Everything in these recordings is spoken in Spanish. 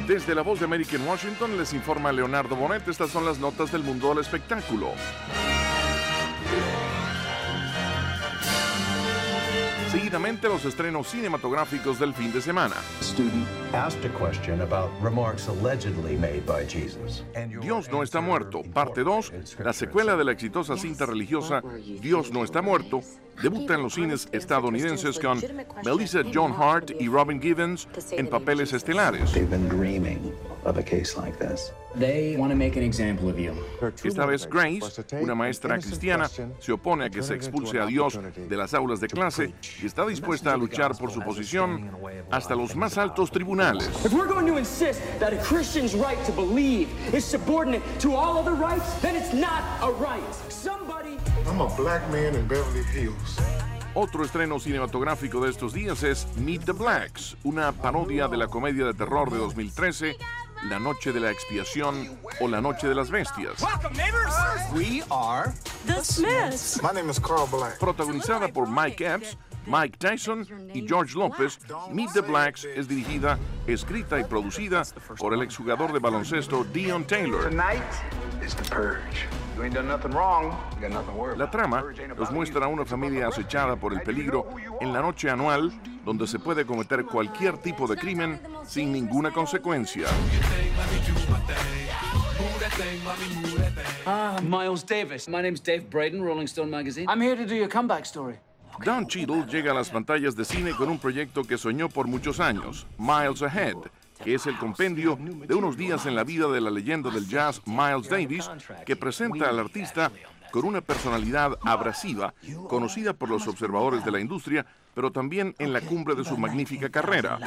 Desde la Voz de América en Washington les informa Leonardo Bonet. Estas son las notas del mundo del espectáculo. Seguidamente, los estrenos cinematográficos del fin de semana. Dios no está muerto, parte 2, la secuela de la exitosa cinta religiosa Dios no está muerto, debuta en los cines estadounidenses con Melissa Joan Hart y Robin Givens en papeles estelares. Esta vez Grace, una maestra cristiana, se opone a que se expulse a Dios de las aulas de clase y está dispuesta a luchar por su posición hasta los más altos tribunales. Otro estreno cinematográfico de estos días es Meet the Blacks, una parodia de la comedia de terror de 2013, La Noche de la Expiación o La Noche de las Bestias. We are the Smiths. My name is Carl Black. Protagonizada por Mike Epps, Mike Tyson y George Lopez, Meet the Blacks es dirigida, escrita y producida por el exjugador de baloncesto Dion Taylor. La trama nos muestra a una familia acechada por el peligro en la noche anual, donde se puede cometer cualquier tipo de crimen sin ninguna consecuencia. Miles Davis. My name's Dave Braden, Rolling Stone Magazine. I'm here to do your comeback story. Don Cheadle llega a las pantallas de cine con un proyecto que soñó por muchos años, Miles Ahead, que es el compendio de unos días en la vida de la leyenda del jazz Miles Davis, que presenta al artista con una personalidad abrasiva, conocida por los observadores de la industria, pero también en la cumbre de su magnífica carrera.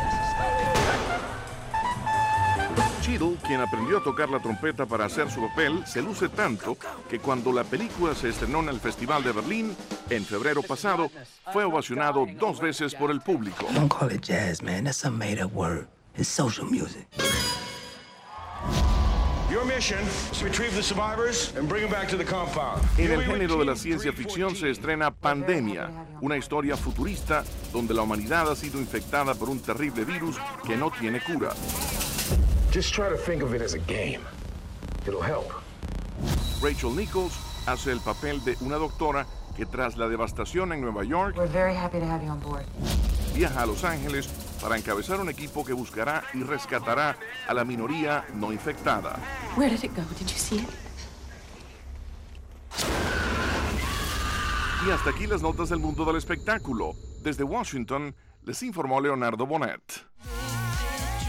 Cheadle, quien aprendió a tocar la trompeta para hacer su papel, se luce tanto que cuando la película se estrenó en el Festival de Berlín, en febrero pasado, fue ovacionado 2 veces por el público. Don't call it jazz, man. That's some made-up word. It's social music. Your mission is to retrieve the survivors and bring them back to the compound. En el género de la ciencia ficción se estrena Pandemia, una historia futurista donde la humanidad ha sido infectada por un terrible virus que no tiene cura. Just try to think of it as a game. It'll help. Rachel Nichols hace el papel de una doctora que tras la devastación en Nueva York viaja a Los Ángeles para encabezar un equipo que buscará y rescatará a la minoría no infectada. Where did it go? Did you see it? Y hasta aquí las notas del mundo del espectáculo. Desde Washington les informó Leonardo Bonet.